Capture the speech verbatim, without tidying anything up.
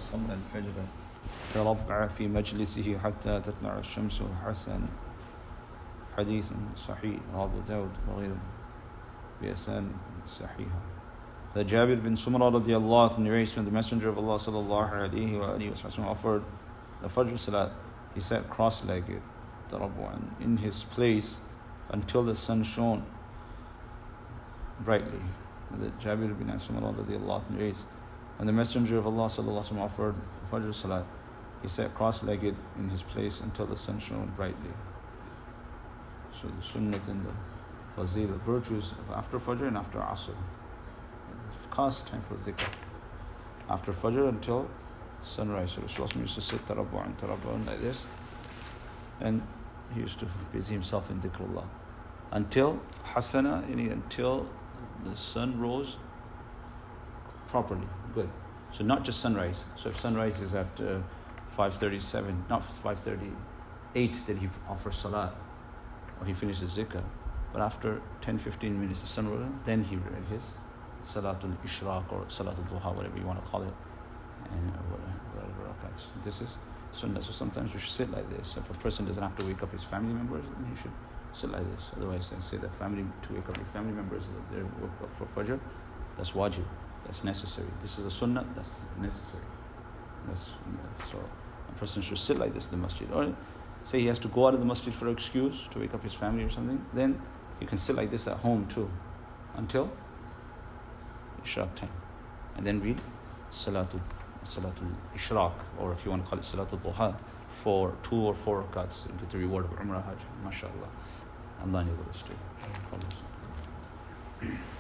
صلى الفجر تربع في مجلسه حتى تطلع الشمس حسن. حديث صحيح رواه أبو داود وغيره بأسانيد صحيحة. That Jabir bin Sumra radiallahu anhu narrates from the Messenger of Allah sallallahu alayhi wa alihi wa sallam offered the Fajr Salat. He sat cross-legged in his place until the sun shone brightly. That Jabir bin Sumra radiallahu anhu narrates when the Messenger of Allah sallallahu alayhi wa sallam offered the Fajr Salat, he sat cross-legged in his place until the sun shone brightly. So the sunnat and the fazil, virtues of after Fajr and after Asr. Khas time for dhikr. After Fajr until sunrise. So Rasulullah used to sit tarabbu'an, tarabbu'an like this. And he used to busy himself in dhikrullah. Until Hasana, until the sun rose properly. Good. So not just sunrise. So if sunrise is at uh, five thirty-seven, not five thirty-eight that he offers salat, or he finishes zikr. But after ten to fifteen minutes the sun rose, then he read his Salatul Ishraq or Salatul Duha, whatever you want to call it, and whatever rakats. This is sunnah. So sometimes we should sit like this. If a person doesn't have to wake up his family members, then he should sit like this. Otherwise, they say that family to wake up your family members, that they woke up for Fajr, that's wajib, that's necessary. This is a sunnah, that's necessary. That's so a person should sit like this in the masjid. Or say he has to go out of the masjid for an excuse to wake up his family or something, then you can sit like this at home too, until Ishraq time, and then read Salatul Salatul Ishraq, or if you want to call it Salatul Duha, for two or four rakats, and get the reward of Umrah Hajj. MashaAllah. Allah enables us to.